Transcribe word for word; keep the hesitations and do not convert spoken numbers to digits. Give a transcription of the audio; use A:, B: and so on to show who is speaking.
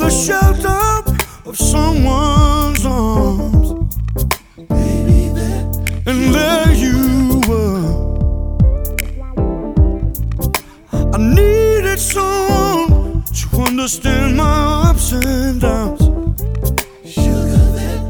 A: the shelter of someone's arms, baby, there, and there you were. I needed someone to understand my ups and downs.